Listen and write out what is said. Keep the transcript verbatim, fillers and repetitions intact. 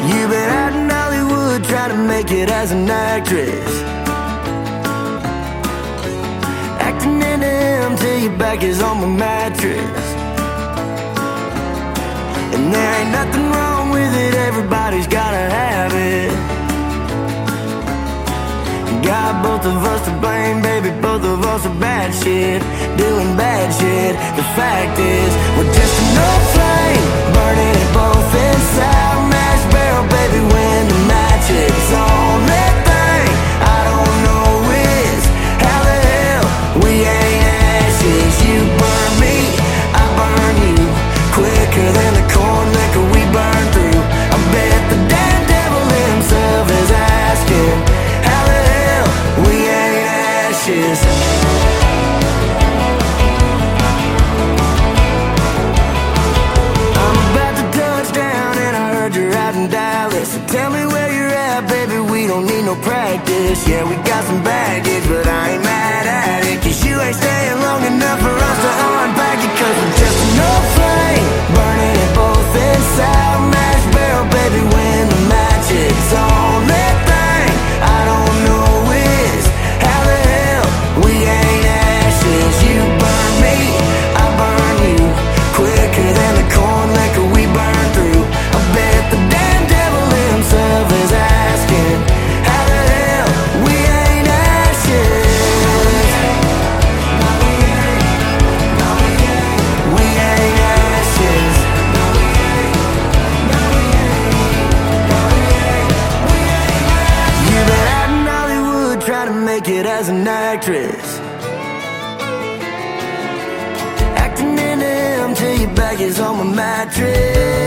You've been out in Hollywood trying to make it as an actress, acting into him till your back is on my mattress. And there ain't nothing wrong with it, everybody's gotta have it. Got both of us to blame, baby, both of us are bad shit, doing bad shit. The fact is, we're just an old flame, burning it both inside. Mash barrel, baby, when the match is on. That thing I don't know is how the hell we ain't ashes. You burn me, I burn you, quicker than the corn liquor we burn through. I bet the damn devil himself is asking how the hell we ain't ashes. I'm about to touch down and I heard you're out in Dallas. So tell me where you're at, baby, we don't need no practice. Yeah, we got some baggage, but I ain't mad at it, cause you ain't staying long enough for us to unpack it. Cause we're just an old flame, burning it both inside. Mash barrel, baby, when the match is on. That thing I don't know is how the hell we ain't ashes. You burn me, I burn you, quicker than the corn liquor we burn through. I bet the damn devil himself is asking how the hell we ain't ashes. We ain't ashes. You've been out in Hollywood trying to make it as an actress, acting into him till your back is on my mattress.